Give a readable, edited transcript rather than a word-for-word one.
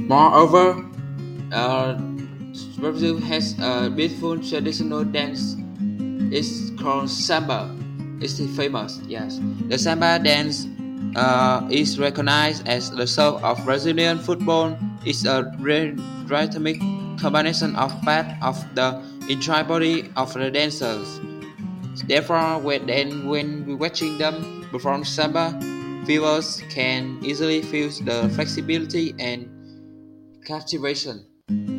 Moreover, uh, Brazil has a beautiful traditional dance. It's called samba. It's famous. Yes, the samba dance is recognized as the soul of Brazilian football. It's a rhythmic combination of part of the entire body of the dancers. Therefore, when we watching them perform samba, viewers can easily feel the flexibility and captivation.